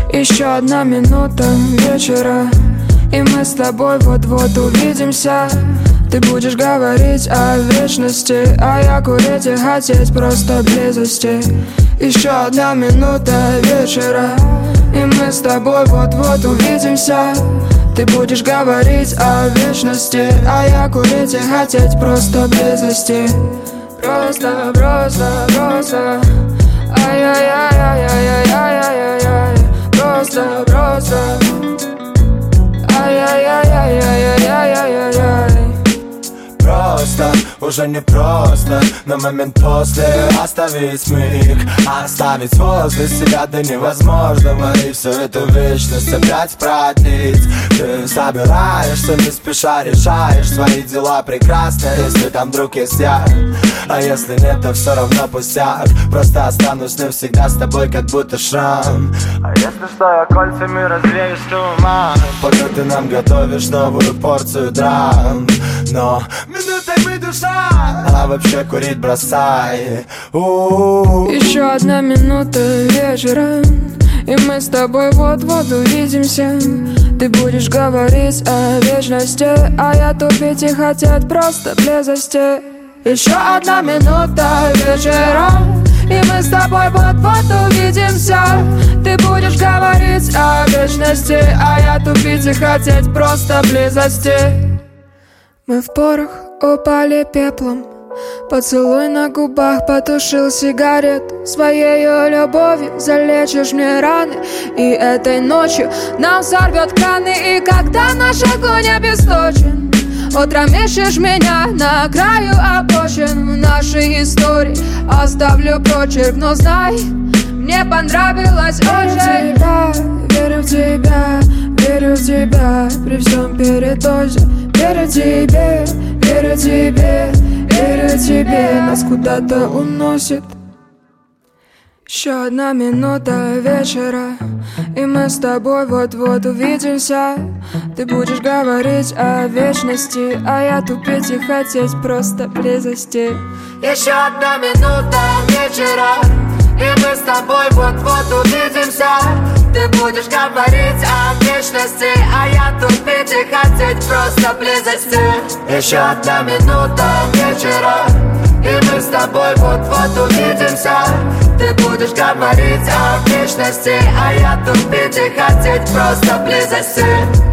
Еще одна минута вечера, и мы с тобой вот-вот увидимся. Ты будешь говорить о вечности, а я курить и хотеть просто близости. Еще одна минута вечера, и мы с тобой вот-вот увидимся. Ты будешь говорить о вечности, а я курить и хотеть просто близости. Просто, просто, просто. Ай-яй-яй-яй-яй-яй-яй-яй. Просто, просто. Ай-яй-яй-яй-яй-яй-яй-яй. Просто, уже не просто на момент после оставить миг, оставить возле себя до невозможного. И всю эту вечность опять продлить. Ты собираешься, не спеша решаешь свои дела прекрасно, если там вдруг есть я. А если нет, то все равно пустяк. Просто останусь навсегда с тобой, как будто шрам. А если что, я кольцами развеюсь туман, пока ты нам готовишь новую порцию драм. Но минутой мы душа, а вообще курить бросай. Еще одна минута вечера, и мы с тобой вот-вот увидимся. Ты будешь говорить о вечности, а я тупить и хотеть просто близости. Еще одна минута вечера, и мы с тобой вот-вот увидимся. Ты будешь говорить о вечности, а я тупить и хотеть просто близости. Мы в порох упали пеплом, поцелуй на губах потушил сигарету. Своею любовью залечишь мне раны, и этой ночью нам сорвет краны. И когда наш огонь обесточен, утром ищешь меня на краю обочин. В нашей истории оставлю прочерк, но знай, мне понравилось очень. Верю в тебя, верю в тебя, при всем передозе. Верю тебе, верю тебе, верю тебе, нас куда-то уносит. Еще одна минута вечера, и мы с тобой вот-вот увидимся. Ты будешь говорить о вечности, а я тупить и хотеть просто близости. Еще одна минута вечера, и мы с тобой вот-вот увидимся. Ты будешь говорить о вечности, а я тупить и хотеть просто близости. Еще одна минута вечера, и мы с тобой вот-вот увидимся. Ты будешь говорить о вечности, а я тупить и хотеть просто близости.